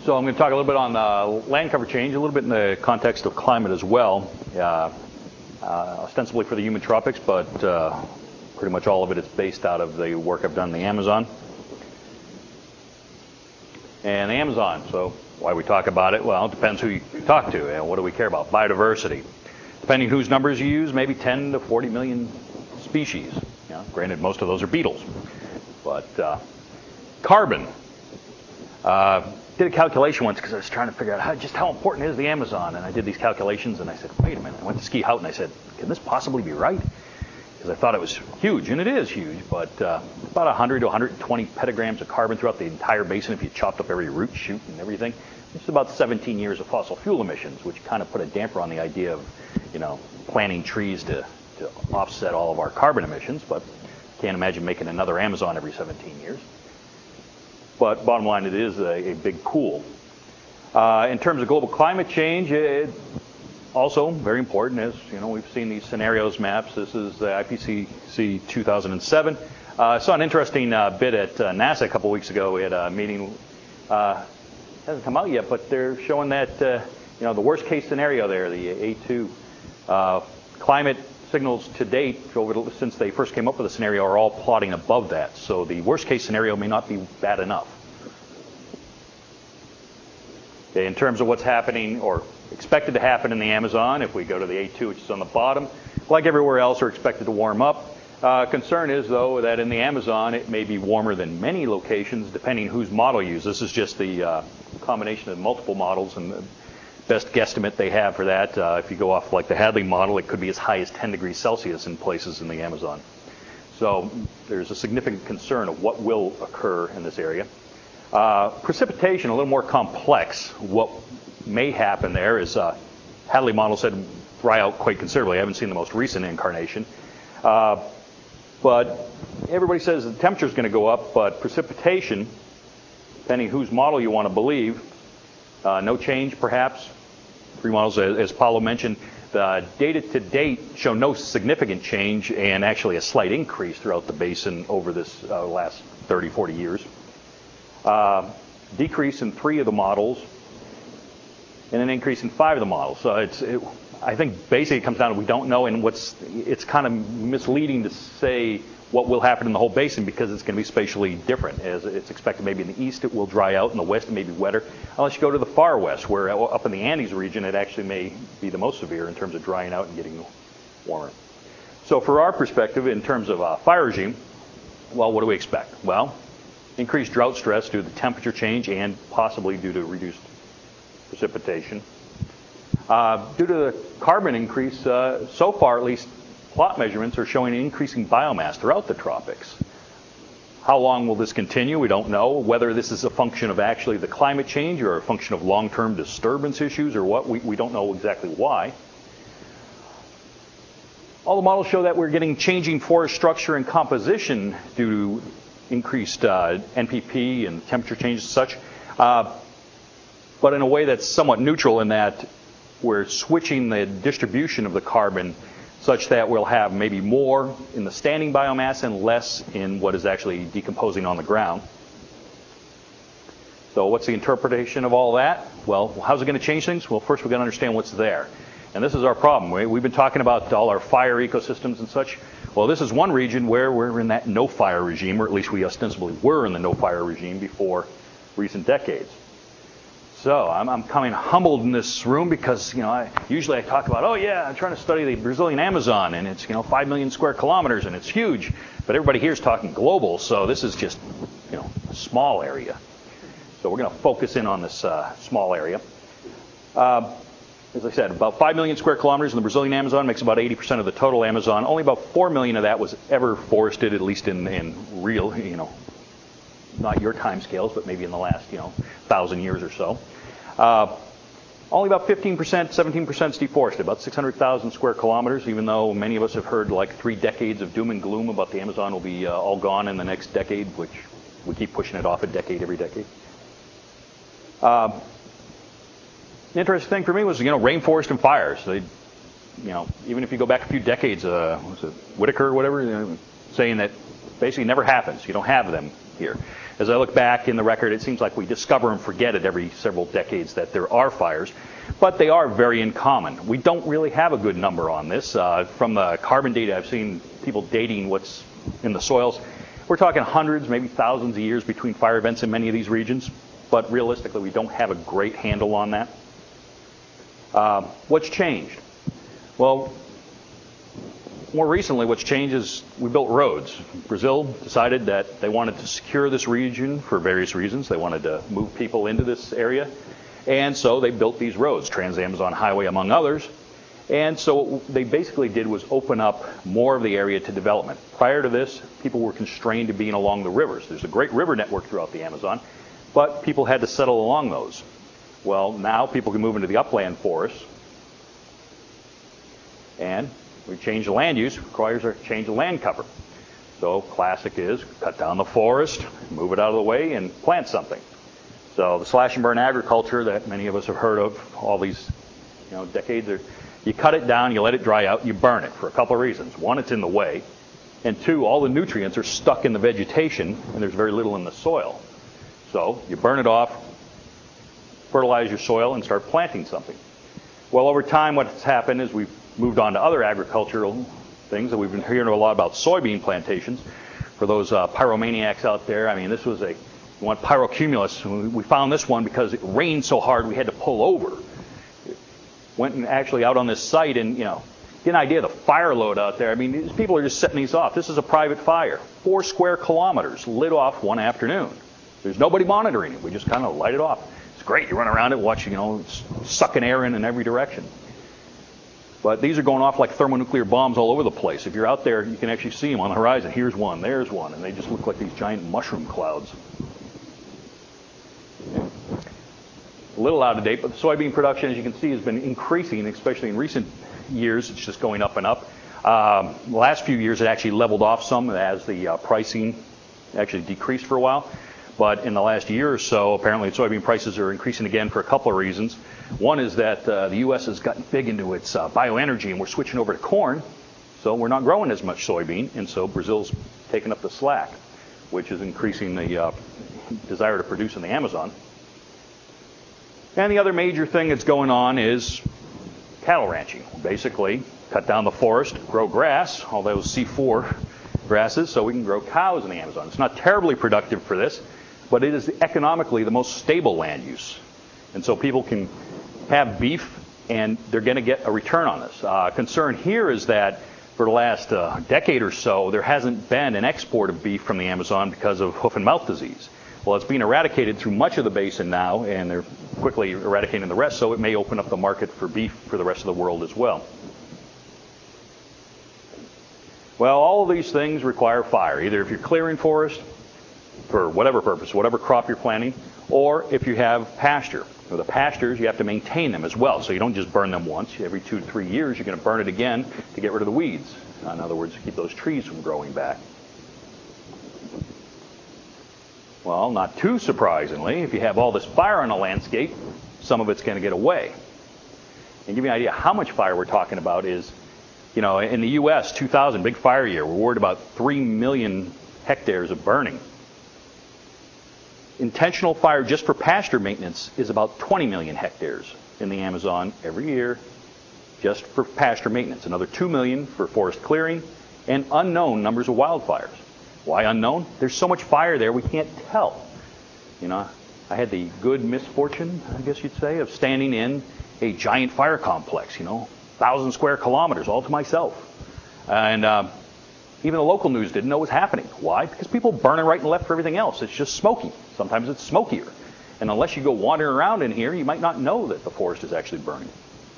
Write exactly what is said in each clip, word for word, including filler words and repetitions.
So I'm going to talk a little bit on uh, land cover change, a little bit in the context of climate as well, uh, uh, ostensibly for the humid tropics, but uh, pretty much all of it is based out of the work I've done in the Amazon. And the Amazon, so why we talk about it? Well, it depends who you talk to, and what do we care about? Biodiversity. Depending whose numbers you use, maybe ten to forty million species. You know, granted, most of those are beetles. But uh, carbon. Uh, did a calculation once because I was trying to figure out how, just how important is the Amazon, and I did these calculations, and I said, wait a minute. I went to Ski Hout, and I said, can this possibly be right? Because I thought it was huge, and it is huge, but uh, about one hundred to one hundred twenty petagrams of carbon throughout the entire basin if you chopped up every root, shoot, and everything. It's about seventeen years of fossil fuel emissions, which kind of put a damper on the idea of, you know, planting trees to, to offset all of our carbon emissions, but can't imagine making another Amazon every seventeen years. But bottom line, it is a, a big pool. Uh, in terms of global climate change, it also very important, as you know, we've seen these scenarios maps. This is the I P C C two thousand seven. Uh, I saw an interesting uh, bit at uh, NASA a couple weeks ago. We had a meeting. Uh, hasn't come out yet, but they're showing that uh, you know the worst case scenario there, the A two uh, climate signals to date, over since they first came up with the scenario, are all plotting above that. So the worst case scenario may not be bad enough. Okay, in terms of what's happening or expected to happen in the Amazon, if we go to the A two, which is on the bottom, like everywhere else, are expected to warm up. Uh, concern is, though, that in the Amazon, it may be warmer than many locations, depending whose model you use. This is just the uh, combination of multiple models, and the best guesstimate they have for that, uh, if you go off like the Hadley model, it could be as high as ten degrees Celsius in places in the Amazon. So there's a significant concern of what will occur in this area. Uh, precipitation, a little more complex. What may happen there is, uh, Hadley model said dry out quite considerably. I haven't seen the most recent incarnation. Uh, but everybody says the temperature is going to go up, but precipitation, depending whose model you want to believe, uh, no change perhaps. Three models, as, as Paulo mentioned, the data to date show no significant change and actually a slight increase throughout the basin over this uh, last thirty, forty years. Uh, decrease in three of the models and an increase in five of the models. So it's, it, I think basically it comes down to we don't know, and what's it's kind of misleading to say what will happen in the whole basin because it's going to be spatially different. As it's expected maybe in the east it will dry out, in the west it may be wetter, unless you go to the far west where up in the Andes region it actually may be the most severe in terms of drying out and getting warmer. So for our perspective in terms of uh, fire regime, well, what do we expect? Well, increased drought stress due to the temperature change and possibly due to reduced precipitation. Uh, due to the carbon increase, uh, so far at least, plot measurements are showing increasing biomass throughout the tropics. How long will this continue? We don't know. Whether this is a function of actually the climate change or a function of long-term disturbance issues or what, we, we don't know exactly why. All the models show that we're getting changing forest structure and composition due to increased uh, N P P and temperature changes and such, uh, but in a way that's somewhat neutral in that we're switching the distribution of the carbon such that we'll have maybe more in the standing biomass and less in what is actually decomposing on the ground. So what's the interpretation of all that? Well, how's it going to change things? Well, first we've got to understand what's there. And this is our problem. We, we've been talking about all our fire ecosystems and such. Well, this is one region where we're in that no-fire regime, or at least we ostensibly were in the no-fire regime before recent decades. So I'm, I'm coming humbled in this room because, you know, I, usually I talk about, oh yeah, I'm trying to study the Brazilian Amazon, and it's, you know, five million square kilometers, and it's huge. But everybody here is talking global, so this is just, you know, a small area. So we're going to focus in on this uh, small area. Uh, as I said, about five million square kilometers in the Brazilian Amazon makes about eighty percent of the total Amazon. Only about four million of that was ever forested, at least in, in real, you know, not your time scales, but maybe in the last, you know, thousand years or so. Uh, only about fifteen percent, seventeen percent is deforested, about six hundred thousand square kilometers, even though many of us have heard like three decades of doom and gloom about the Amazon will be uh, all gone in the next decade, which we keep pushing it off a decade every decade. Uh, the interesting thing for me was, you know, rainforest and fires. They, you know, even if you go back a few decades, uh, was it Whitaker or whatever, you know, saying that basically never happens. You don't have them here. As I look back in the record, it seems like we discover and forget it every several decades that there are fires, but they are very uncommon. We don't really have a good number on this. Uh, from the carbon data, I've seen people dating what's in the soils. We're talking hundreds, maybe thousands of years between fire events in many of these regions, but realistically, we don't have a great handle on that. Uh, what's changed? Well, more recently, what's changed is we built roads. Brazil decided that they wanted to secure this region for various reasons. They wanted to move people into this area. And so they built these roads, Trans-Amazon Highway among others. And so what they basically did was open up more of the area to development. Prior to this, people were constrained to being along the rivers. There's a great river network throughout the Amazon, but people had to settle along those. Well, now people can move into the upland forests. And we change the land use, requires a change of land cover. So classic is cut down the forest, move it out of the way, and plant something. So the slash and burn agriculture that many of us have heard of all these you know, decades, are, you cut it down, you let it dry out, you burn it for a couple of reasons. One, it's in the way. And two, all the nutrients are stuck in the vegetation, and there's very little in the soil. So you burn it off, fertilize your soil, and start planting something. Well, over time, what's happened is we've moved on to other agricultural things, and we've been hearing a lot about soybean plantations. For those uh, pyromaniacs out there, I mean, this was a, you want pyrocumulus. We found this one because it rained so hard we had to pull over. Went and actually out on this site and, you know, get an idea of the fire load out there. I mean, these people are just setting these off. This is a private fire. Four square kilometers lit off one afternoon. There's nobody monitoring it. We just kind of light it off. It's great. You run around it, watch, you know, sucking air in in every direction. But these are going off like thermonuclear bombs all over the place. If you're out there, you can actually see them on the horizon. Here's one, there's one, and they just look like these giant mushroom clouds. A little out of date, but the soybean production, as you can see, has been increasing, especially in recent years. It's just going up and up. Um, the last few years, it actually leveled off some as the uh, pricing actually decreased for a while. But in the last year or so, apparently soybean prices are increasing again for a couple of reasons. One is that uh, the U S has gotten big into its uh, bioenergy, and we're switching over to corn, so we're not growing as much soybean, and so Brazil's taking up the slack, which is increasing the uh, desire to produce in the Amazon. And the other major thing that's going on is cattle ranching. Basically, cut down the forest, grow grass, all those C four grasses, so we can grow cows in the Amazon. It's not terribly productive for this, but it is economically the most stable land use. And so people can have beef, and they're going to get a return on this. Uh, concern here is that for the last uh, decade or so, there hasn't been an export of beef from the Amazon because of hoof and mouth disease. Well, it's being eradicated through much of the basin now, and they're quickly eradicating the rest, so it may open up the market for beef for the rest of the world as well. Well, all of these things require fire, either if you're clearing forest for whatever purpose, whatever crop you're planting, or if you have pasture. With the pastures, you have to maintain them as well, so you don't just burn them once. Every two to three years, you're going to burn it again to get rid of the weeds. In other words, to keep those trees from growing back. Well, not too surprisingly, if you have all this fire on a landscape, some of it's going to get away. And give you an idea how much fire we're talking about is, you know, in the U S, two thousand, big fire year, we're worried about three million hectares of burning. Intentional fire just for pasture maintenance is about twenty million hectares in the Amazon every year just for pasture maintenance. Another two million for forest clearing, and unknown numbers of wildfires. Why unknown? There's so much fire there we can't tell. You know, I had the good misfortune, I guess you'd say, of standing in a giant fire complex, you know, thousand square kilometers all to myself. And uh, even the local news didn't know what was happening. Why? Because people burning right and left for everything else. It's just smoky. Sometimes it's smokier. And unless you go wandering around in here, you might not know that the forest is actually burning.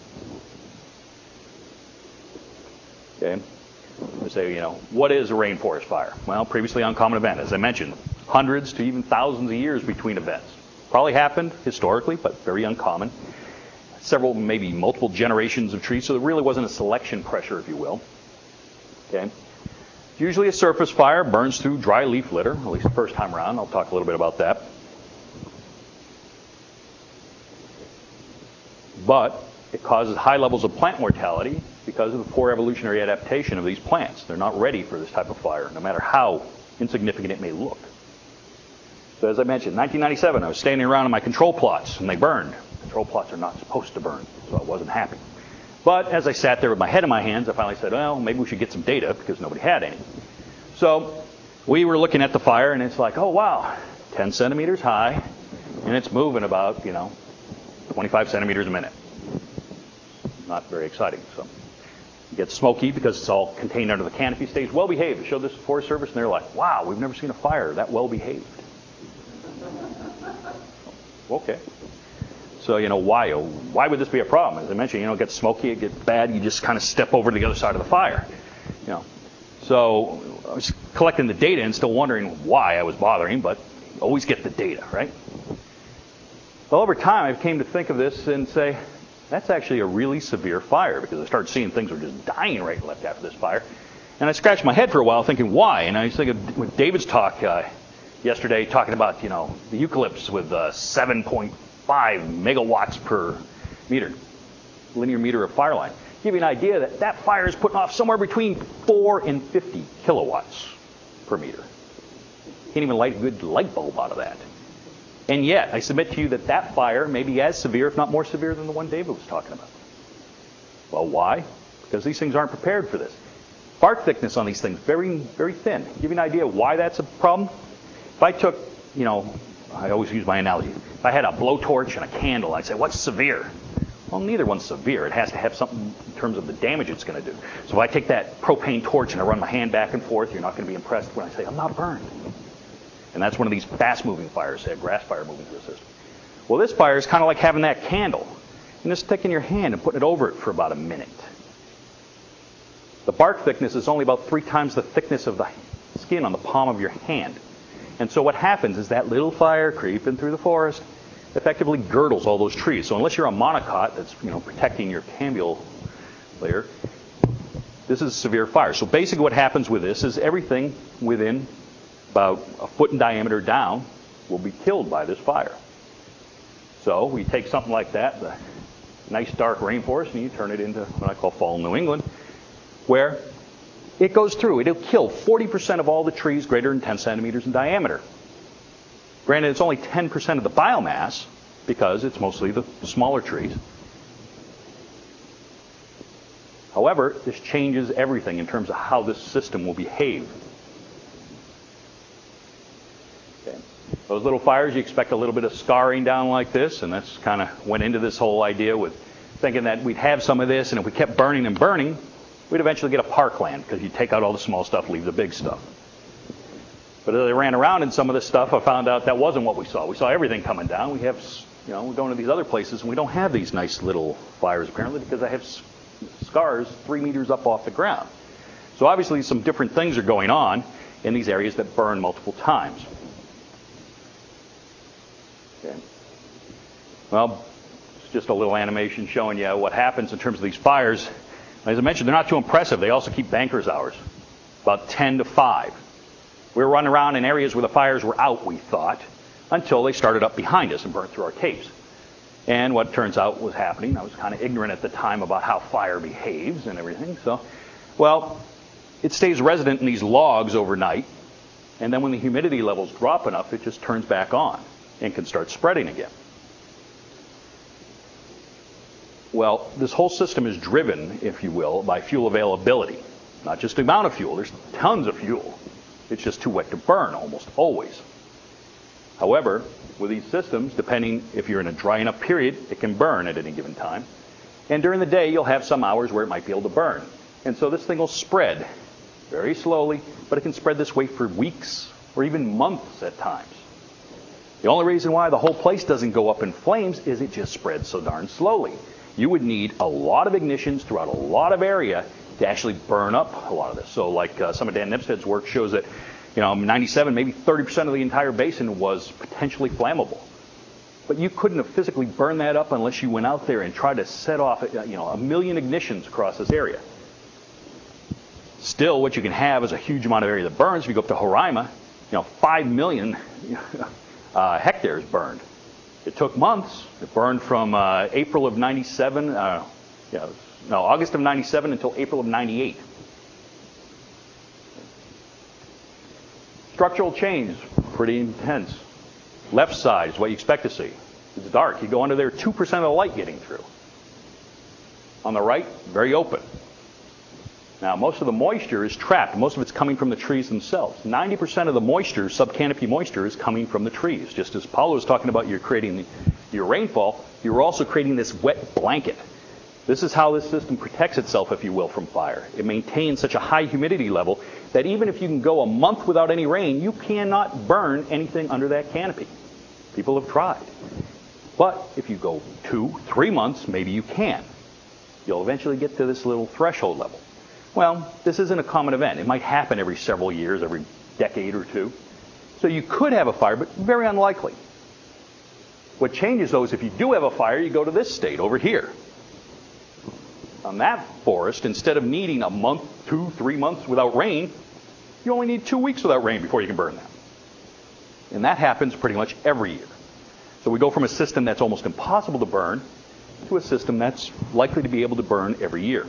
Okay? They say, you know, what is a rainforest fire? Well, previously uncommon event. As I mentioned, hundreds to even thousands of years between events. Probably happened historically, but very uncommon. Several, maybe multiple generations of trees, so there really wasn't a selection pressure, if you will. Okay? Usually a surface fire burns through dry leaf litter, at least the first time around. I'll talk a little bit about that. But it causes high levels of plant mortality because of the poor evolutionary adaptation of these plants. They're not ready for this type of fire, no matter how insignificant it may look. So as I mentioned, nineteen ninety-seven, I was standing around on my control plots, and they burned. Control plots are not supposed to burn, so I wasn't happy. But as I sat there with my head in my hands, I finally said, well, maybe we should get some data, because nobody had any. So we were looking at the fire, and it's like, oh, wow, ten centimeters high, and it's moving about, you know, twenty-five centimeters a minute. Not very exciting. So it gets smoky because it's all contained under the canopy, stays well behaved. I showed this to the Forest Service, and they're like, wow, we've never seen a fire that well behaved. Okay. So, you know, why? Why would this be a problem? As I mentioned, you know, it gets smoky, it gets bad, you just kind of step over to the other side of the fire. You know. So I was collecting the data and still wondering why I was bothering, but always get the data, right? Well, over time, I came to think of this and say, that's actually a really severe fire, because I started seeing things were just dying right and left after this fire. And I scratched my head for a while thinking, why? And I was thinking with David's talk uh, yesterday, talking about, you know, the eucalypts with uh, seven point five megawatts per meter, linear meter of fire line. Give you an idea that that fire is putting off somewhere between four and fifty kilowatts per meter. Can't even light a good light bulb out of that. And yet, I submit to you that that fire may be as severe, if not more severe, than the one David was talking about. Well, why? Because these things aren't prepared for this. Bark thickness on these things, very, very thin. Give you an idea why that's a problem? If I took, you know, I always use my analogy. If I had a blowtorch and a candle, I'd say, what's severe? Well, neither one's severe. It has to have something in terms of the damage it's going to do. So if I take that propane torch and I run my hand back and forth, you're not going to be impressed when I say, I'm not burned. And that's one of these fast-moving fires, say a grass fire moving through the system. Well, this fire is kind of like having that candle. You just stick in your hand and putting it over it for about a minute. The bark thickness is only about three times the thickness of the skin on the palm of your hand. And so what happens is that little fire creeping through the forest effectively girdles all those trees. So unless you're a monocot that's, you know, protecting your cambial layer, this is a severe fire. So basically what happens with this is everything within about a foot in diameter down will be killed by this fire. So we take something like that, the nice dark rainforest, and you turn it into what I call fall New England, where it goes through. It'll kill forty percent of all the trees greater than ten centimeters in diameter. Granted, it's only ten percent of the biomass because it's mostly the smaller trees. However, this changes everything in terms of how this system will behave. Okay. Those little fires, you expect a little bit of scarring down like this, and that's kind of went into this whole idea with thinking that we'd have some of this, and if we kept burning and burning, we'd eventually get a parkland, because you take out all the small stuff, leave the big stuff. But as I ran around in some of this stuff, I found out that wasn't what we saw. We saw everything coming down. We have, you know, we're going to these other places, and we don't have these nice little fires, apparently, because I have scars three meters up off the ground. So obviously some different things are going on in these areas that burn multiple times. Okay. Well, it's just a little animation showing you what happens in terms of these fires. As I mentioned, they're not too impressive. They also keep bankers hours, about ten to five. We were running around in areas where the fires were out, we thought, until they started up behind us and burnt through our capes. And what turns out was happening, I was kind of ignorant at the time about how fire behaves and everything. So, well, it stays resident in these logs overnight, and then when the humidity levels drop enough, it just turns back on and can start spreading again. Well, this whole system is driven, if you will, by fuel availability. Not just the amount of fuel. There's tons of fuel. It's just too wet to burn almost always. However, with these systems, depending if you're in a dry enough period, it can burn at any given time. And during the day, you'll have some hours where it might be able to burn. And so this thing will spread very slowly, but it can spread this way for weeks or even months at times. The only reason why the whole place doesn't go up in flames is it just spreads so darn slowly. You would need a lot of ignitions throughout a lot of area to actually burn up a lot of this. So like uh, some of Dan Nipstead's work shows that, you know, ninety-seven, maybe thirty percent of the entire basin was potentially flammable. But you couldn't have physically burned that up unless you went out there and tried to set off, you know, a million ignitions across this area. Still, what you can have is a huge amount of area that burns. If you go up to Roraima, you know, five million uh, hectares burned. It took months. It burned from uh, April of ninety-seven, uh, yeah, no, August of ninety-seven until April of ninety-eight. Structural change, pretty intense. Left side is what you expect to see. It's dark. You go under there, two percent of the light getting through. On the right, very open. Now, most of the moisture is trapped. Most of it's coming from the trees themselves. ninety percent of the moisture, subcanopy moisture, is coming from the trees. Just as Paulo was talking about, you're creating the, your rainfall, you're also creating this wet blanket. This is how this system protects itself, if you will, from fire. It maintains such a high humidity level that even if you can go a month without any rain, you cannot burn anything under that canopy. People have tried. But if you go two, three months, maybe you can. You'll eventually get to this little threshold level. Well, this isn't a common event. It might happen every several years, every decade or two. So you could have a fire, but very unlikely. What changes, though, is if you do have a fire, you go to this state over here. On that forest, instead of needing a month, two, three months without rain, you only need two weeks without rain before you can burn that. And that happens pretty much every year. So we go from a system that's almost impossible to burn to a system that's likely to be able to burn every year.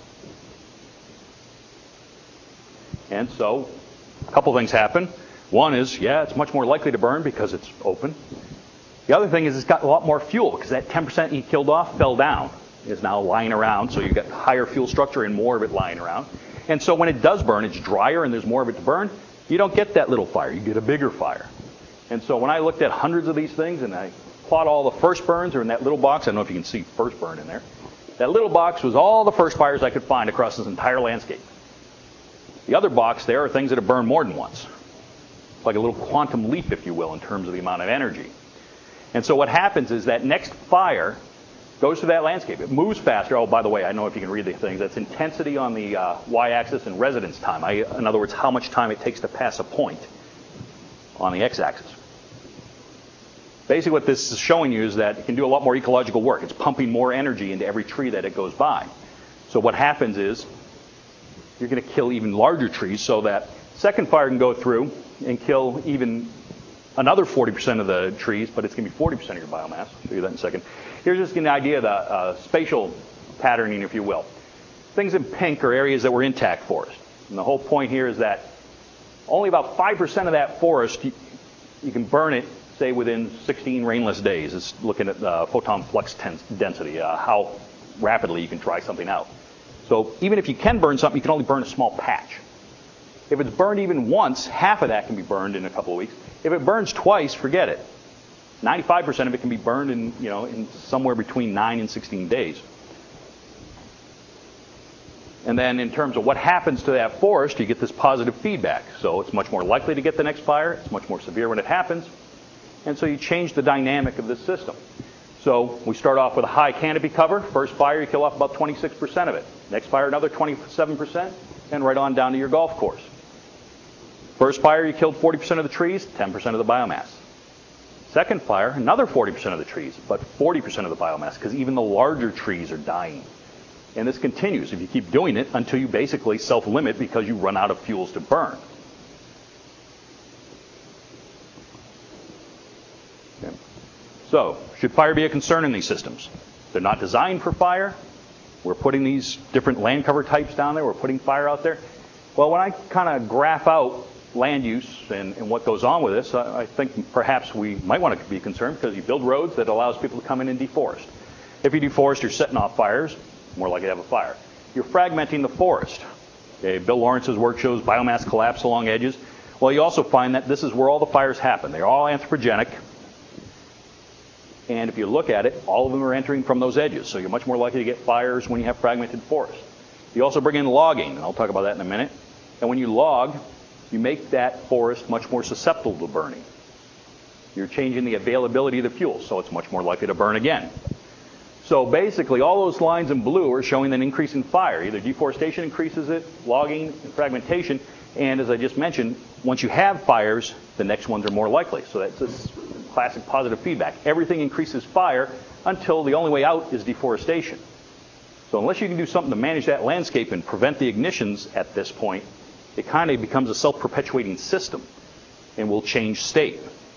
And so a couple things happen. One is, yeah, it's much more likely to burn because it's open. The other thing is it's got a lot more fuel because that ten percent you killed off fell down. Is now lying around, so you've got higher fuel structure and more of it lying around. And so when it does burn, it's drier and there's more of it to burn. You don't get that little fire. You get a bigger fire. And so when I looked at hundreds of these things and I plot all the first burns, or in that little box, I don't know if you can see first burn in there. That little box was all the first fires I could find across this entire landscape. The other box there are things that have burned more than once. It's like a little quantum leap, if you will, in terms of the amount of energy. And so what happens is that next fire goes through that landscape. It moves faster. Oh, by the way, I don't know if you can read these things. That's intensity on the uh, y-axis and residence time. I, in other words, how much time it takes to pass a point on the x-axis. Basically what this is showing you is that it can do a lot more ecological work. It's pumping more energy into every tree that it goes by. So what happens is you're going to kill even larger trees so that second fire can go through and kill even another forty percent of the trees, but it's going to be forty percent of your biomass. I'll show you that in a second. Here's just an idea of the uh, spatial patterning, if you will. Things in pink are areas that were intact forest. And the whole point here is that only about five percent of that forest, you, you can burn it, say, within sixteen rainless days. It's looking at uh, photon flux density, uh, how rapidly you can try something out. So even if you can burn something, you can only burn a small patch. If it's burned even once, half of that can be burned in a couple of weeks. If it burns twice, forget it. ninety-five percent of it can be burned in, you know, in somewhere between nine and sixteen days. And then in terms of what happens to that forest, you get this positive feedback. So it's much more likely to get the next fire. It's much more severe when it happens. And so you change the dynamic of this system. So we start off with a high canopy cover. First fire, you kill off about twenty-six percent of it. Next fire, another twenty-seven percent, and right on down to your golf course. First fire, you killed forty percent of the trees, ten percent of the biomass. Second fire, another forty percent of the trees, but forty percent of the biomass, because even the larger trees are dying. And this continues if you keep doing it until you basically self-limit because you run out of fuels to burn. Okay. So, should fire be a concern in these systems? They're not designed for fire. We're putting these different land cover types down there. We're putting fire out there. Well, when I kind of graph out land use and, and what goes on with this, I, I think perhaps we might want to be concerned because you build roads that allows people to come in and deforest. If you deforest, you're setting off fires, more likely to have a fire. You're fragmenting the forest. Okay, Bill Lawrence's work shows biomass collapse along edges. Well, you also find that this is where all the fires happen. They're all anthropogenic. And if you look at it, all of them are entering from those edges. So you're much more likely to get fires when you have fragmented forest. You also bring in logging, and I'll talk about that in a minute. And when you log, you make that forest much more susceptible to burning. You're changing the availability of the fuel, so it's much more likely to burn again. So basically, all those lines in blue are showing an increase in fire. Either deforestation increases it, logging, and fragmentation. And as I just mentioned, once you have fires, the next ones are more likely. So that's this classic positive feedback. Everything increases fire until the only way out is deforestation. So unless you can do something to manage that landscape and prevent the ignitions at this point, it kind of becomes a self-perpetuating system and will change state.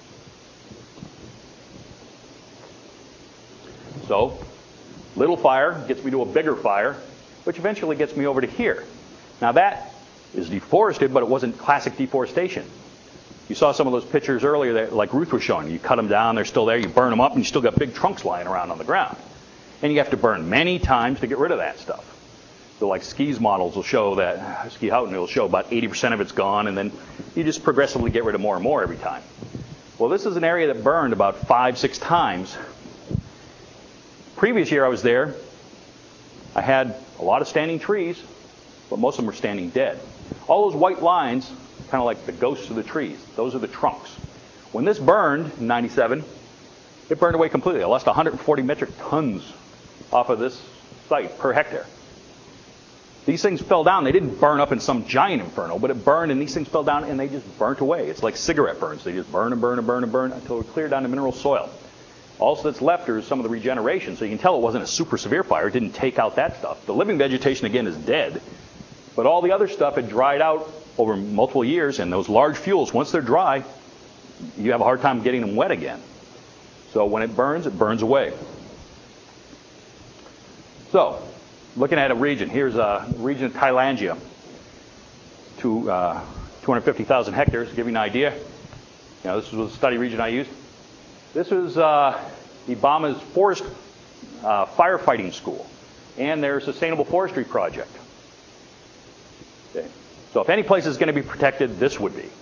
So, little fire gets me to a bigger fire, which eventually gets me over to here. Now that is deforested, but it wasn't classic deforestation. You saw some of those pictures earlier that, like Ruth was showing. You cut them down, they're still there, you burn them up, and you still got big trunks lying around on the ground. And you have to burn many times to get rid of that stuff. So like Ski's models will show that, Ski Houghton will show about eighty percent of it's gone, and then you just progressively get rid of more and more every time. Well, this is an area that burned about five, six times. Previous year I was there, I had a lot of standing trees, but most of them were standing dead. All those white lines, kind of like the ghosts of the trees, those are the trunks. When this burned in ninety-seven, it burned away completely. I lost one hundred forty metric tons off of this site per hectare. These things fell down. They didn't burn up in some giant inferno, but it burned, and these things fell down, and they just burnt away. It's like cigarette burns. They just burn and burn and burn and burn until it cleared down to mineral soil. All that's left is some of the regeneration. So you can tell it wasn't a super severe fire. It didn't take out that stuff. The living vegetation, again, is dead. But all the other stuff had dried out over multiple years, and those large fuels, once they're dry, you have a hard time getting them wet again. So when it burns, it burns away. So, looking at a region, here's a region of Thailandia, to uh, two hundred fifty thousand hectares, to give you an idea. You know, this was a study region I used. This was uh, Ibama's forest uh, firefighting school and their sustainable forestry project. Okay. So if any place is going to be protected, this would be.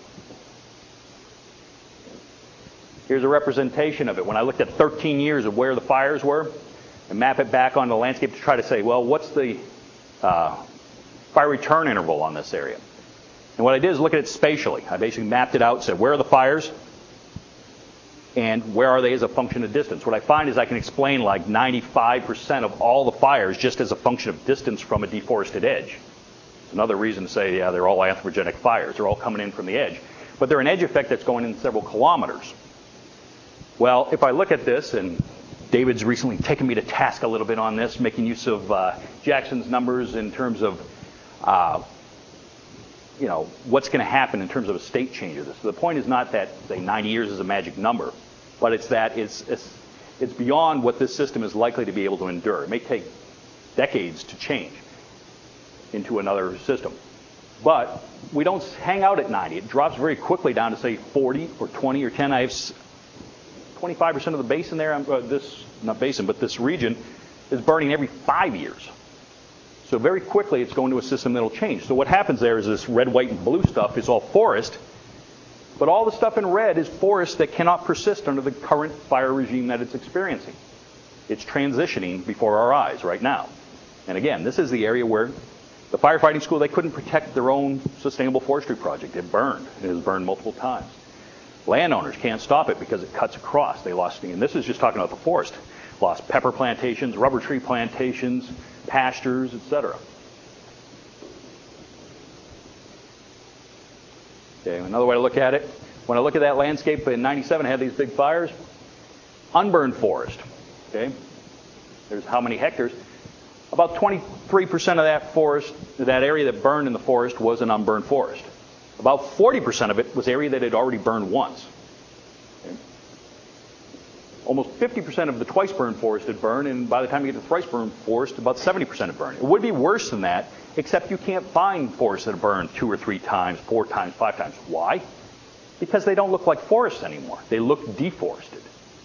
Here's a representation of it. When I looked at thirteen years of where the fires were, and map it back onto the landscape to try to say, well, what's the uh, fire return interval on this area? And what I did is look at it spatially. I basically mapped it out, said, where are the fires? And where are they as a function of distance? What I find is I can explain like ninety-five percent of all the fires just as a function of distance from a deforested edge. It's another reason to say, yeah, they're all anthropogenic fires. They're all coming in from the edge. But they're an edge effect that's going in several kilometers. Well, if I look at this, and David's recently taken me to task a little bit on this, making use of uh, Jackson's numbers in terms of, uh, you know, what's going to happen in terms of a state change of this. So the point is not that, say, ninety years is a magic number, but it's that it's, it's, it's beyond what this system is likely to be able to endure. It may take decades to change into another system. But we don't hang out at ninety. It drops very quickly down to, say, forty or twenty or ten. I have twenty-five percent of the basin there, uh, this, not basin, but this region, is burning every five years. So very quickly it's going to a system that will change. So what happens there is this red, white, and blue stuff is all forest, but all the stuff in red is forest that cannot persist under the current fire regime that it's experiencing. It's transitioning before our eyes right now. And again, this is the area where the firefighting school, they couldn't protect their own sustainable forestry project. It burned. It has burned multiple times. Landowners can't stop it because it cuts across. They lost, and this is just talking about the forest, lost pepper plantations, rubber tree plantations, pastures, et cetera. Okay, another way to look at it, when I look at that landscape in ninety-seven, I had these big fires, unburned forest. Okay, there's how many hectares? About twenty-three percent of that forest, that area that burned in the forest, was an unburned forest. About forty percent of it was area that had already burned once. Okay. Almost fifty percent of the twice-burned forest had burned, and by the time you get to thrice-burned forest, about seventy percent had burned. It would be worse than that, except you can't find forests that have burned two or three times, four times, five times. Why? Because they don't look like forests anymore. They look deforested.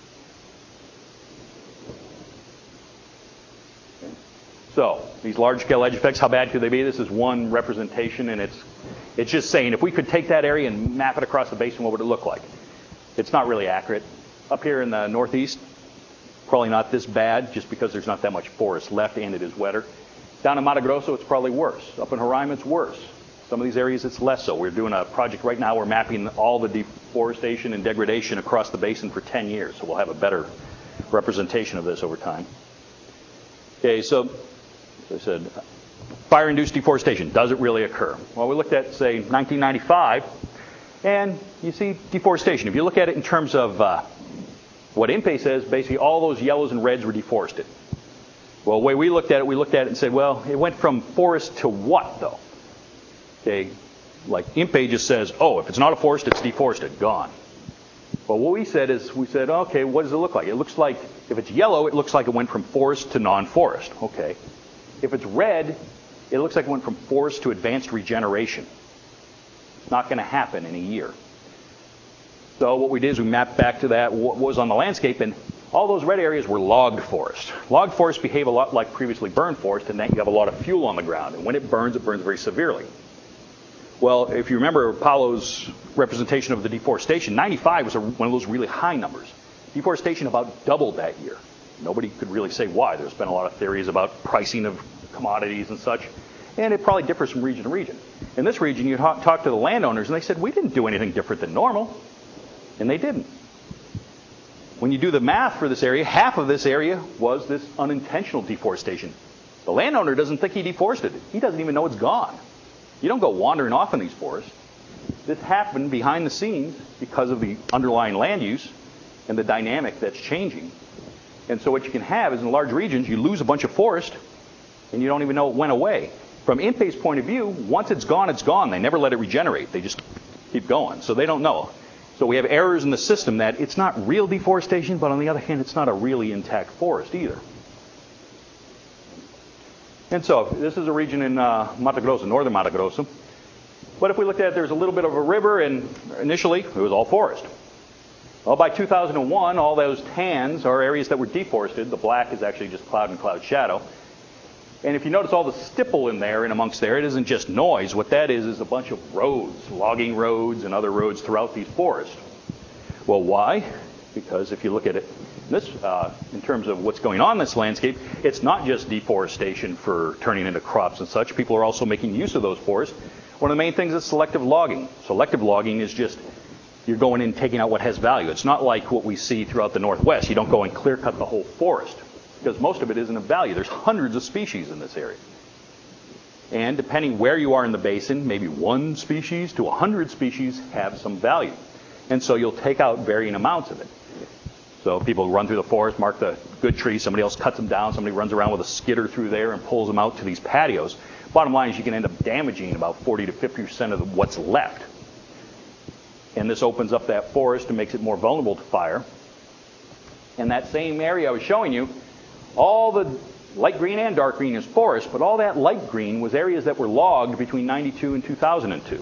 Okay. So, these large-scale edge effects, how bad could they be? This is one representation, and it's It's just saying, if we could take that area and map it across the basin, what would it look like? It's not really accurate. Up here in the northeast, probably not this bad, just because there's not that much forest left and it is wetter. Down in Mato Grosso, it's probably worse. Up in Roraima, it's worse. Some of these areas, it's less so. We're doing a project right now. We're mapping all the deforestation and degradation across the basin for ten years, so we'll have a better representation of this over time. Okay, so, as I said, fire-induced deforestation, does it really occur? Well, we looked at, say, nineteen ninety-five, and you see deforestation. If you look at it in terms of uh, what INPE says, basically all those yellows and reds were deforested. Well, the way we looked at it, we looked at it and said, well, it went from forest to what, though? Okay, like INPE just says, oh, if it's not a forest, it's deforested, gone. Well, what we said is, we said, okay, what does it look like? It looks like, if it's yellow, it looks like it went from forest to non-forest. Okay. If it's red, it looks like it went from forest to advanced regeneration. It's not going to happen in a year. So what we did is we mapped back to that, what was on the landscape, and all those red areas were logged forest. Logged forests behave a lot like previously burned forest in that you have a lot of fuel on the ground, and when it burns, it burns very severely. Well, if you remember Apollo's representation of the deforestation, ninety-five was a, one of those really high numbers. Deforestation about doubled that year. Nobody could really say why. There's been a lot of theories about pricing of commodities and such, and it probably differs from region to region. In this region, you talk, talk to the landowners, and they said, we didn't do anything different than normal, and they didn't. When you do the math for this area, half of this area was this unintentional deforestation. The landowner doesn't think he deforested it. He doesn't even know it's gone. You don't go wandering off in these forests. This happened behind the scenes because of the underlying land use and the dynamic that's changing. And so what you can have is in large regions, you lose a bunch of forest, and you don't even know it went away. From I N P E's point of view, once it's gone, it's gone. They never let it regenerate. They just keep going. So they don't know. So we have errors in the system that it's not real deforestation, but on the other hand, it's not a really intact forest either. And so this is a region in uh, Mato Grosso, northern Mato Grosso. But if we looked at it, there's a little bit of a river, and initially it was all forest. Well, by two thousand one, all those tans are areas that were deforested. The black is actually just cloud and cloud shadow. And if you notice all the stipple in there and amongst there, it isn't just noise. What that is is a bunch of roads, logging roads and other roads throughout these forests. Well, why? Because if you look at it this, uh, in terms of what's going on in this landscape, it's not just deforestation for turning into crops and such. People are also making use of those forests. One of the main things is selective logging. Selective logging is just you're going in and taking out what has value. It's not like what we see throughout the Northwest. You don't go and clear cut the whole forest, because most of it isn't of value. There's hundreds of species in this area. And depending where you are in the basin, maybe one species to a hundred species have some value. And so you'll take out varying amounts of it. So people run through the forest, mark the good trees, somebody else cuts them down, somebody runs around with a skidder through there and pulls them out to these patios. Bottom line is you can end up damaging about forty to fifty percent of what's left. And this opens up that forest and makes it more vulnerable to fire. And that same area I was showing you, all the light green and dark green is forest, but all that light green was areas that were logged between ninety-two and two thousand two.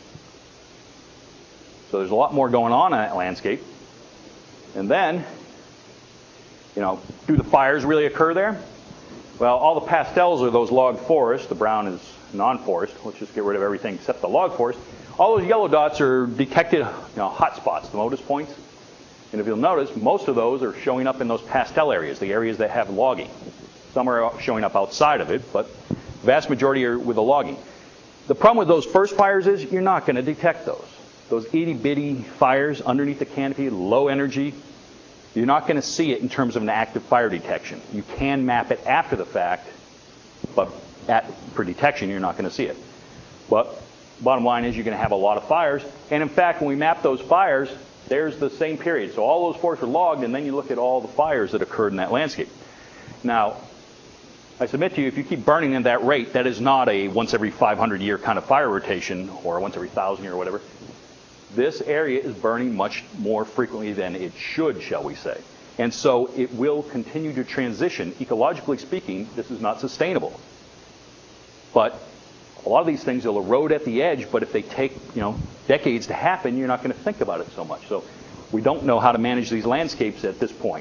So there's a lot more going on in that landscape. And then, you know, do the fires really occur there? Well, all the pastels are those logged forests. The brown is non-forest. Let's just get rid of everything except the log forest. All those yellow dots are detected, you know, hot spots, the MODIS points. And if you'll notice, most of those are showing up in those pastel areas, the areas that have logging. Some are showing up outside of it, but the vast majority are with the logging. The problem with those first fires is you're not going to detect those. Those itty-bitty fires underneath the canopy, low energy, you're not going to see it in terms of an active fire detection. You can map it after the fact, but at, for detection, you're not going to see it. But bottom line is you're going to have a lot of fires. And in fact, when we map those fires, there's the same period. So all those forests are logged, and then you look at all the fires that occurred in that landscape. Now, I submit to you, if you keep burning at that rate, that is not a once every five hundred year kind of fire rotation, or once every one thousand year or whatever. This area is burning much more frequently than it should, shall we say. And so it will continue to transition. Ecologically speaking, this is not sustainable. But a lot of these things will erode at the edge, but if they take, you know, decades to happen, you're not going to think about it so much. So we don't know how to manage these landscapes at this point.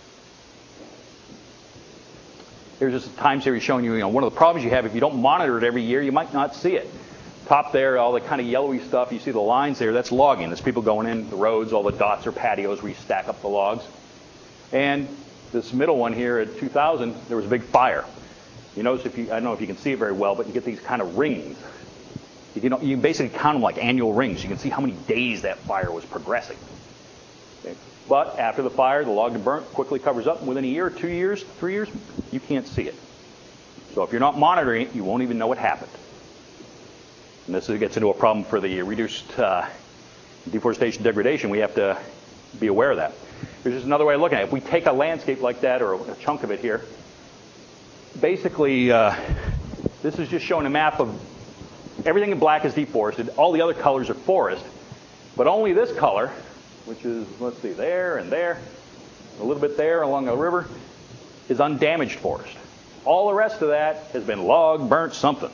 Here's just a time series showing you, you know, one of the problems you have if you don't monitor it every year, you might not see it. Top there, all the kind of yellowy stuff, you see the lines there, that's logging. That's people going in the roads, all the dots are patios where you stack up the logs. And this middle one here at two thousand, there was a big fire. You notice, if you, I don't know if you can see it very well, but you get these kind of rings. You can, you can basically count them like annual rings. You can see how many days that fire was progressing. Okay. But after the fire, the log burnt, quickly covers up. Within a year, two years, three years, you can't see it. So if you're not monitoring it, you won't even know what happened. And this gets into a problem for the reduced uh, deforestation degradation. We have to be aware of that. There's just another way of looking at it. If we take a landscape like that, or a chunk of it here, basically, uh, this is just showing a map of everything in black is deforested. All the other colors are forest. But only this color, which is, let's see, there and there, a little bit there along the river, is undamaged forest. All the rest of that has been logged, burnt, something.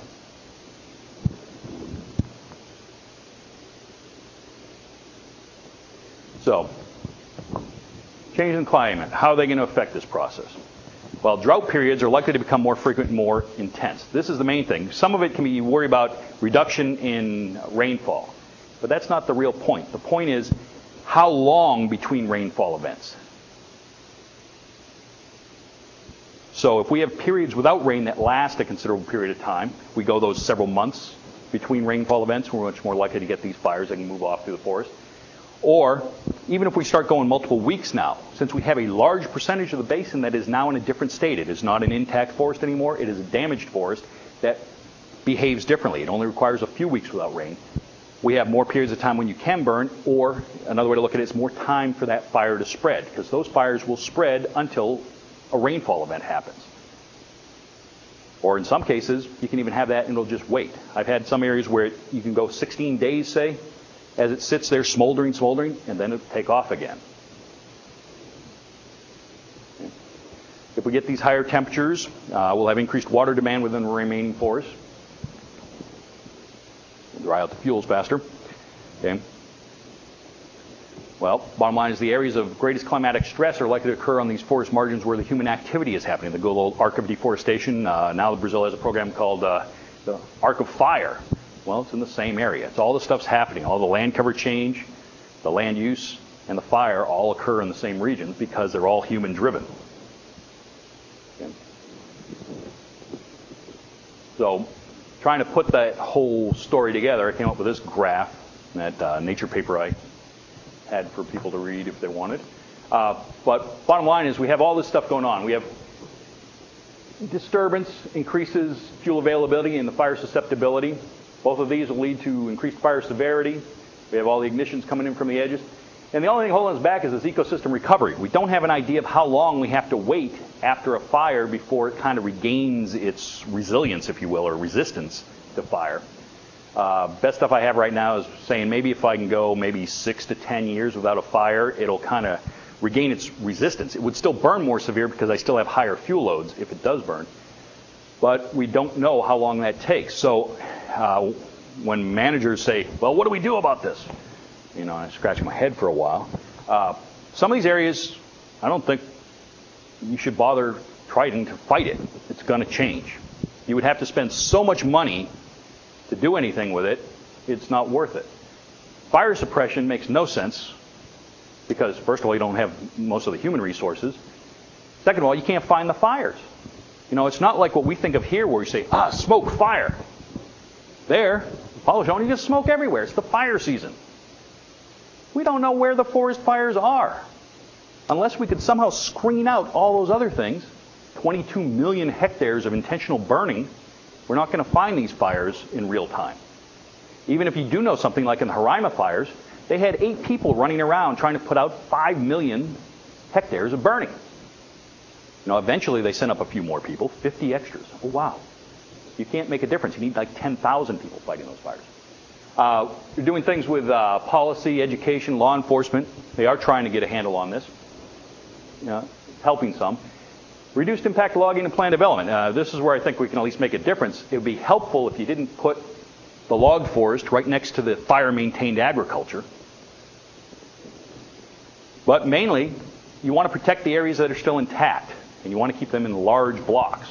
So, change in climate, how are they going to affect this process? Well, drought periods are likely to become more frequent and more intense. This is the main thing. Some of it can be worry about reduction in rainfall, but that's not the real point. The point is how long between rainfall events. So if we have periods without rain that last a considerable period of time, we go those several months between rainfall events, we're much more likely to get these fires that can move off through the forest. Or even if we start going multiple weeks now, since we have a large percentage of the basin that is now in a different state, it is not an intact forest anymore, it is a damaged forest that behaves differently. It only requires a few weeks without rain. We have more periods of time when you can burn, or another way to look at it is more time for that fire to spread, because those fires will spread until a rainfall event happens. Or in some cases, you can even have that and it'll just wait. I've had some areas where you can go sixteen days, say, as it sits there smoldering, smoldering, and then it'll take off again. If we get these higher temperatures, uh, we'll have increased water demand within the remaining forest. We'll dry out the fuels faster. Okay. Well, bottom line is the areas of greatest climatic stress are likely to occur on these forest margins where the human activity is happening. The good old arc of deforestation. Uh, now Brazil has a program called uh, the Arc of Fire. Well, it's in the same area. It's all the stuff's happening. All the land cover change, the land use, and the fire all occur in the same regions because they're all human driven. Okay. So, trying to put that whole story together, I came up with this graph, that uh, Nature paper I had for people to read if they wanted. Uh, but bottom line is we have all this stuff going on. We have disturbance increases fuel availability and the fire susceptibility. Both of these will lead to increased fire severity. We have all the ignitions coming in from the edges. And the only thing holding us back is this ecosystem recovery. We don't have an idea of how long we have to wait after a fire before it kind of regains its resilience, if you will, or resistance to fire. Uh, best stuff I have right now is saying maybe if I can go maybe six to ten years without a fire, it'll kind of regain its resistance. It would still burn more severe because I still have higher fuel loads if it does burn. But we don't know how long that takes. So uh, when managers say, well, what do we do about this? You know, I scratch my head for a while. Uh, some of these areas, I don't think you should bother trying to fight it. It's going to change. You would have to spend so much money to do anything with it, it's not worth it. Fire suppression makes no sense because, first of all, you don't have most of the human resources. Second of all, you can't find the fires. You know, it's not like what we think of here where you say, ah, smoke, fire. There, Polishone, you just smoke everywhere. It's the fire season. We don't know where the forest fires are. Unless we could somehow screen out all those other things, twenty-two million hectares of intentional burning, we're not going to find these fires in real time. Even if you do know something like in the Roraima fires, they had eight people running around trying to put out five million hectares of burning. You know, eventually they sent up a few more people, fifty extras. Oh, wow. You can't make a difference. You need like ten thousand people fighting those fires. Uh, they're doing things with uh, policy, education, law enforcement. They are trying to get a handle on this. You know, helping some. Reduced impact logging and plan development. Uh, this is where I think we can at least make a difference. It would be helpful if you didn't put the log forest right next to the fire-maintained agriculture. But mainly, you want to protect the areas that are still intact, and you want to keep them in large blocks.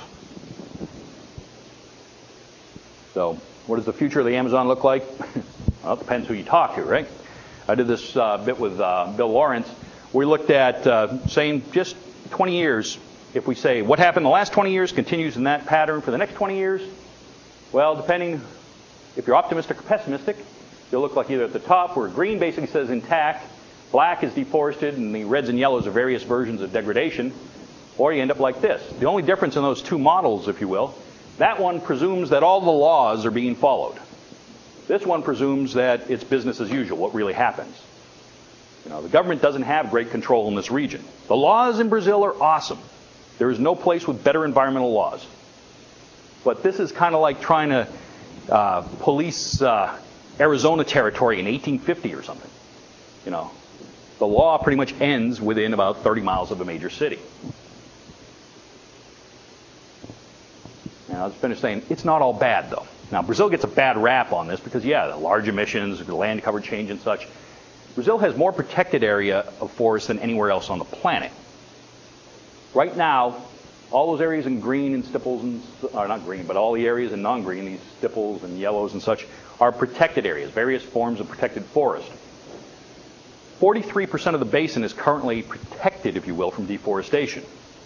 So, what does the future of the Amazon look like? Well, it depends who you talk to, right? I did this uh, bit with uh, Bill Lawrence. We looked at uh, saying just twenty years. If we say what happened the last twenty years continues in that pattern for the next twenty years, well, depending if you're optimistic or pessimistic, you'll look like either at the top where green basically says intact, black is deforested, and the reds and yellows are various versions of degradation, or you end up like this. The only difference in those two models, if you will, that one presumes that all the laws are being followed. This one presumes that it's business as usual, what really happens. You know, the government doesn't have great control in this region. The laws in Brazil are awesome. There is no place with better environmental laws. But this is kind of like trying to uh, police uh, Arizona territory in eighteen fifty or something. You know, the law pretty much ends within about thirty miles of a major city. Now, I'll just finish saying, it's not all bad, though. Now, Brazil gets a bad rap on this because, yeah, the large emissions, the land cover change and such. Brazil has more protected area of forest than anywhere else on the planet. Right now, all those areas in green and stipples, and, or not green, but all the areas in non-green, these stipples and yellows and such, are protected areas, various forms of protected forest. forty-three percent of the basin is currently protected, if you will, from deforestation.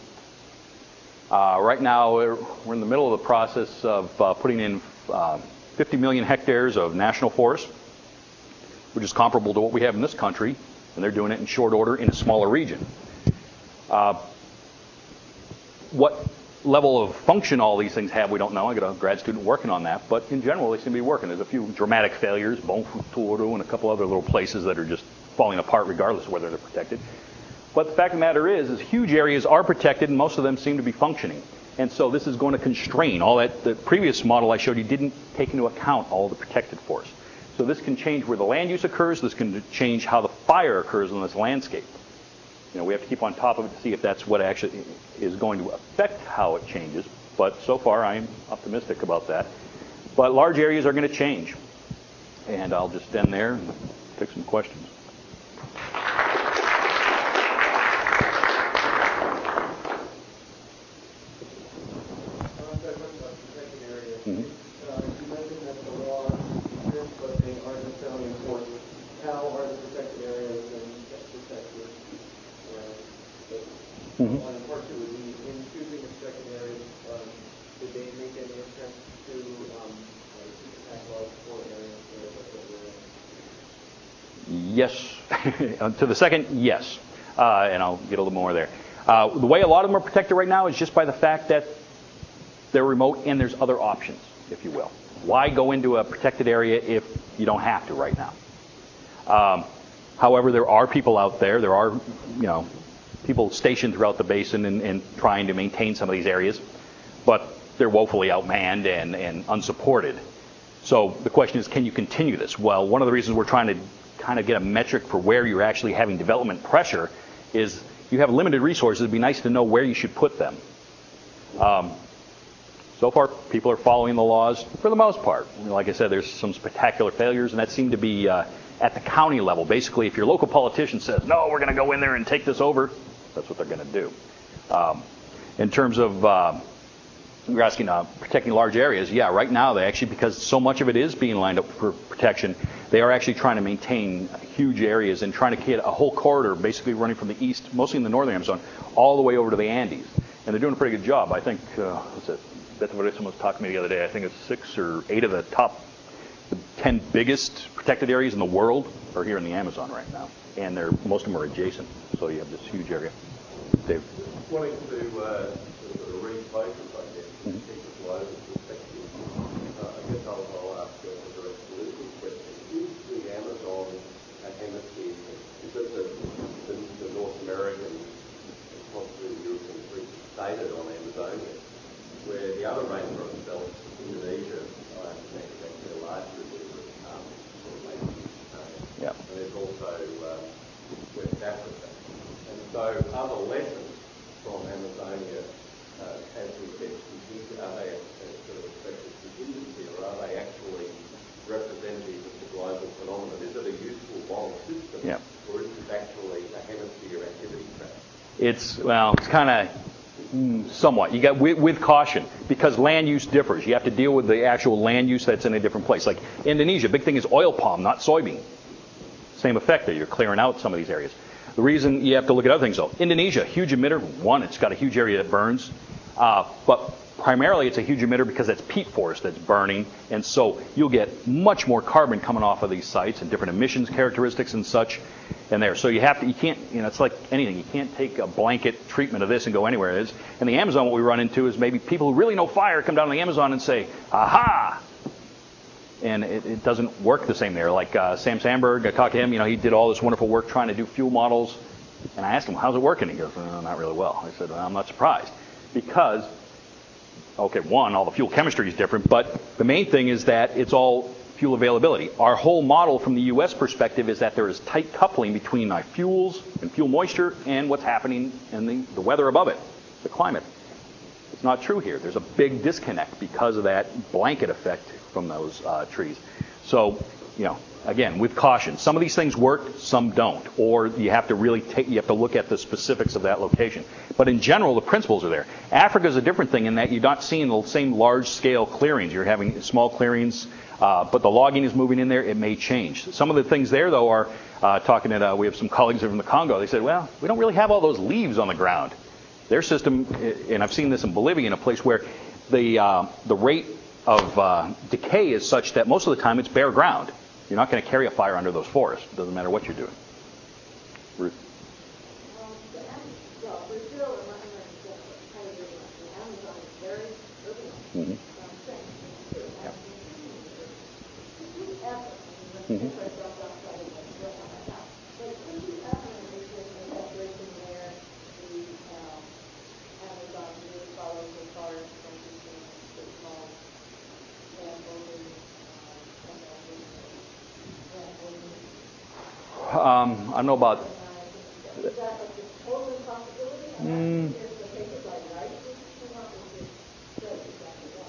Uh, right now, we're, we're in the middle of the process of uh, putting in uh, fifty million hectares of national forest, which is comparable to what we have in this country, and they're doing it in short order in a smaller region. Uh, what level of function all these things have, we don't know. I got a grad student working on that, but in general, they seem to be working. There's a few dramatic failures, Bom Futuro, and a couple other little places that are just falling apart regardless of whether they're protected. But the fact of the matter is, is huge areas are protected, and most of them seem to be functioning. And so this is going to constrain all that. The previous model I showed you didn't take into account all the protected forest. So this can change where the land use occurs. This can change how the fire occurs in this landscape. You know, we have to keep on top of it to see if that's what actually is going to affect how it changes. But so far, I'm optimistic about that. But large areas are going to change. And I'll just end there and take some questions. Mm-hmm. Uh, you mentioned that the laws exist, but they aren't necessarily enforced. How are the protected areas and protected? Uh, mm-hmm. On part two, would be in choosing the protected areas, um, did they make any attempt to um, like, impact laws for areas that are protected areas? Yes. To the second, yes. Uh, and I'll get a little more there. Uh, the way a lot of them are protected right now is just by the fact that they're remote and there's other options, if you will. Why go into a protected area if you don't have to right now? Um, however, there are people out there, there are, you know, people stationed throughout the basin and, and trying to maintain some of these areas, but they're woefully outmanned and, and unsupported. So the question is, can you continue this? Well, one of the reasons we're trying to kind of get a metric for where you're actually having development pressure is you have limited resources. It'd be nice to know where you should put them. Um, So far, people are following the laws for the most part. Like I said, there's some spectacular failures, and that seemed to be uh, at the county level. Basically, if your local politician says, no, we're going to go in there and take this over, that's what they're going to do. Um, in terms of, uh, you're asking uh, protecting large areas, yeah, right now, they actually, because so much of it is being lined up for protection, they are actually trying to maintain huge areas and trying to create a whole corridor, basically running from the east, mostly in the northern Amazon, all the way over to the Andes. And they're doing a pretty good job. I think, uh, what's it? That's what someone was talking to me the other day. I think it's six or eight of the top the ten biggest protected areas in the world are here in the Amazon right now. And they're most of them are adjacent. So you have this huge area. Dave? Wanting to uh, sort of refocus, I guess, mm-hmm. keep a global perspective. Uh, I guess I'll, I'll ask a direct political question. Is the Amazon a hemisphere? Is it the, the, the North American and possibly the European group stated on Amazonia? Where the other rainforest belts, Indonesia, I understand is actually a large reserve um, sort of Lake Mediterranean. Yep. And there's also um, West Africa. And so are the lessons from Amazonia uh, as we get continue, are they as sort of expected contingency, or are they actually representative of the global phenomenon? Is it a useful model system, yep. or is it actually a hemisphere activity track? It's, well, it's kind of somewhat. You got with, with caution, because land use differs. You have to deal with the actual land use that's in a different place. Like Indonesia, big thing is oil palm, not soybean. Same effect there. You're clearing out some of these areas. The reason you have to look at other things, though. Indonesia, huge emitter. One, it's got a huge area that burns. Uh, but primarily it's a huge emitter because that's peat forest that's burning. And so you'll get much more carbon coming off of these sites and different emissions characteristics and such in there. So you have to, you can't, you know, it's like anything. You can't take a blanket treatment of this and go anywhere it is. In the Amazon, what we run into is maybe people who really know fire come down to the Amazon and say, aha! And it, it doesn't work the same there. Like uh, Sam Sandberg, I talked to him, you know, he did all this wonderful work trying to do fuel models. And I asked him, how's it working? He goes, no, not really well. I said, well, I'm not surprised. Because, okay, one, all the fuel chemistry is different, but the main thing is that it's all fuel availability. Our whole model from the U S perspective is that there is tight coupling between our fuels and fuel moisture and what's happening in the, the weather above it, the climate. It's not true here. There's a big disconnect because of that blanket effect from those uh, trees. So, you know, again, with caution. Some of these things work, some don't, or you have to really take, you have to look at the specifics of that location. But in general, the principles are there. Africa is a different thing in that you're not seeing the same large-scale clearings. You're having small clearings, uh, but the logging is moving in there. It may change. Some of the things there, though, are uh, talking at. Uh, we have some colleagues from the Congo. They said, well, we don't really have all those leaves on the ground. Their system, and I've seen this in Bolivia, in a place where the uh, the rate of uh, decay is such that most of the time it's bare ground. You're not going to carry a fire under those forests. It doesn't matter what you're doing. Ruth? Um, the Am- well, Brazil and Latin America, I agree with you. The Amazon is very urbanized. Mm-hmm. Um, same, it's true. Yep. Could you ever, I mean, let's Mhm. take ourselves outside of the rest of my house, but could you ever envision a situation where the um, Amazon really follows the forest transition to small landholding, um, and then Um, I don't know about. is that like a total impossibility? I Mm, mean, there's the cases like rice came up with this says exactly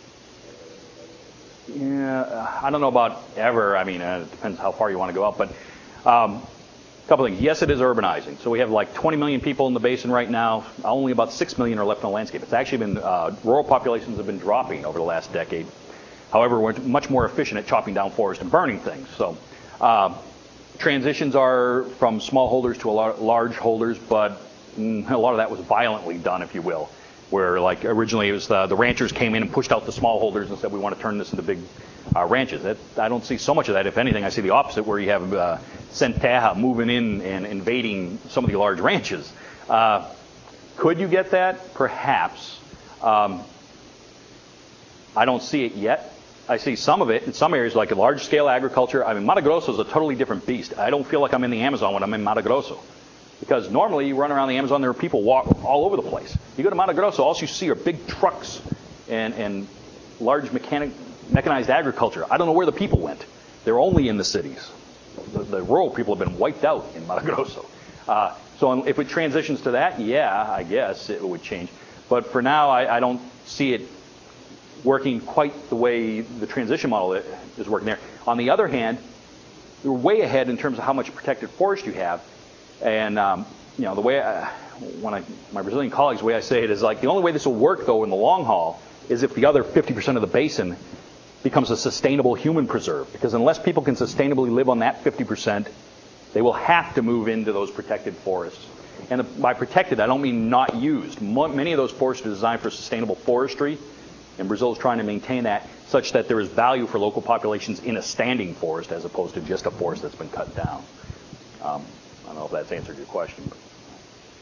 that. yeah, I don't know about ever. I mean, uh, it depends how far you want to go out. But um, a couple things. Yes, it is urbanizing. So we have like twenty million people in the basin right now. Only about six million are left on the landscape. It's actually been uh, rural populations have been dropping over the last decade. However, we're much more efficient at chopping down forest and burning things. So. Uh, Transitions are from small holders to a lar- large holders, but mm, a lot of that was violently done, if you will, where like originally it was the, the ranchers came in and pushed out the small holders and said, we want to turn this into big uh, ranches. That, I don't see so much of that. If anything, I see the opposite, where you have uh, Centeja moving in and invading some of the large ranches. Uh, could you get that? Perhaps. Um, I don't see it yet. I see some of it in some areas, like large-scale agriculture. I mean, Mato Grosso is a totally different beast. I don't feel like I'm in the Amazon when I'm in Mato Grosso. Because normally you run around the Amazon, there are people walk all over the place. You go to Mato Grosso, all you see are big trucks and, and large mechanic, mechanized agriculture. I don't know where the people went. They're only in the cities. The, the rural people have been wiped out in Mato Grosso. Uh, so if it transitions to that, yeah, I guess it would change. But for now, I, I don't see it working quite the way the transition model is working there. On the other hand, we're way ahead in terms of how much protected forest you have. And, um, you know, the way I, when I, my Brazilian colleagues, the way I say it is like the only way this will work, though, in the long haul is if the other fifty percent of the basin becomes a sustainable human preserve. Because unless people can sustainably live on that fifty percent, they will have to move into those protected forests. And the, by protected, I don't mean not used. Mo- many of those forests are designed for sustainable forestry. And Brazil is trying to maintain that such that there is value for local populations in a standing forest as opposed to just a forest that's been cut down. Um, I don't know if that's answered your question. But.